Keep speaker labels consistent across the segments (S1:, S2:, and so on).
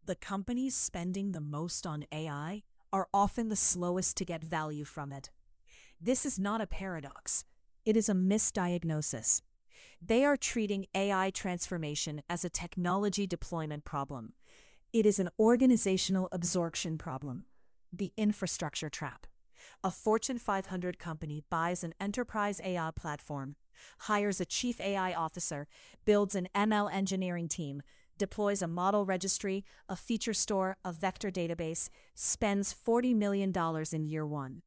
S1: The companies spending the most on AI are often the slowest to get value from it. This is not a paradox. It is a misdiagnosis. They are treating AI transformation as a technology deployment problem. It is an organizational absorption problem. The infrastructure trap. A Fortune 500 company buys an enterprise AI platform, hires a chief AI officer, builds an ML engineering team, deploys a model registry, a feature store, a vector database, spends $40 million in year one.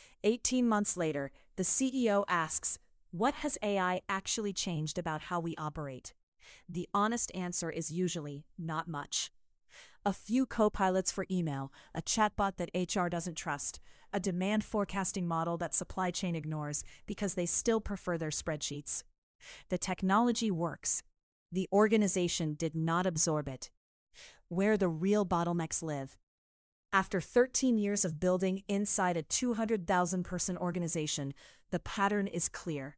S1: 18 months later, the CEO asks, "What has AI actually changed about how we operate?" The honest answer is usually not much. A few co-pilots for email, a chatbot that HR doesn't trust, a demand forecasting model that supply chain ignores because they still prefer their spreadsheets. The technology works. The organization did not absorb it. Where the real bottlenecks live. After 13 years of building inside a 200,000-person organization, the pattern is clear.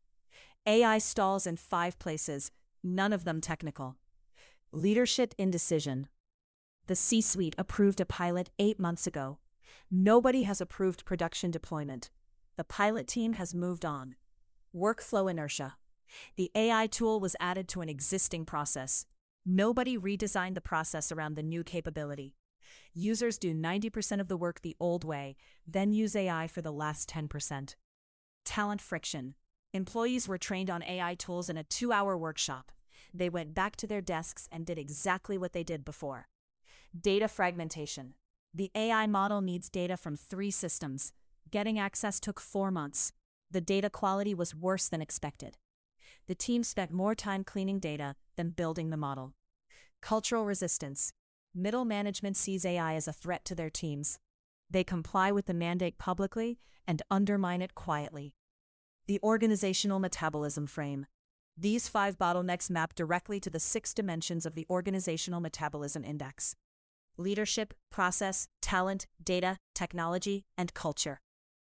S1: AI stalls in 5 places, none of them technical. Leadership indecision. The C-suite approved a pilot 8 months ago. Nobody has approved production deployment. The pilot team has moved on. Workflow inertia. The AI tool was added to an existing process. Nobody redesigned the process around the new capability. Users do 90% of the work the old way, then use AI for the last 10%. Talent friction. Employees were trained on AI tools in a 2-hour workshop. They went back to their desks and did exactly what they did before. Data fragmentation. The AI model needs data from 3 systems. Getting access took 4 months. The data quality was worse than expected. The team spent more time cleaning data than building the model. Cultural resistance. Middle management sees AI as a threat to their teams. They comply with the mandate publicly and undermine it quietly. The organizational metabolism frame. These 5 bottlenecks map directly to the 6 dimensions of the Organizational Metabolism Index. Leadership, process, talent, data, technology, and culture.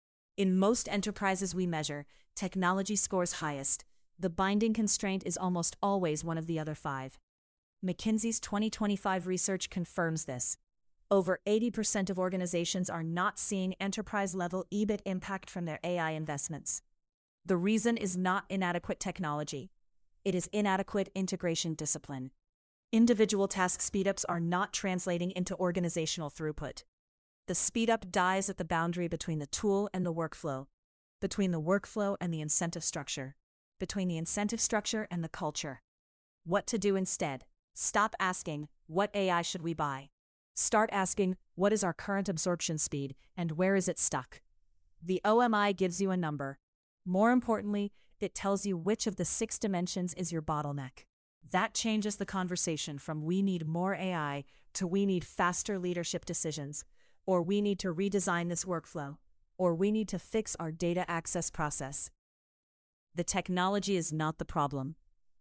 S1: In most enterprises we measure, technology scores highest. The binding constraint is almost always one of the other 5. McKinsey's 2025 research confirms this. Over 80% of organizations are not seeing enterprise-level EBIT impact from their AI investments. The reason is not inadequate technology. It is inadequate integration discipline. Individual task speedups are not translating into organizational throughput. The speedup dies at the boundary between the tool and the workflow, between the workflow and the incentive structure, between the incentive structure and the culture. What to do instead? Stop asking, "What AI should we buy?" Start asking, "What is our current absorption speed and where is it stuck?" The OMI gives you a number. More importantly, it tells you which of the 6 dimensions is your bottleneck. That changes the conversation from "we need more AI" to "we need faster leadership decisions," or "we need to redesign this workflow," or "we need to fix our data access process." The technology is not the problem.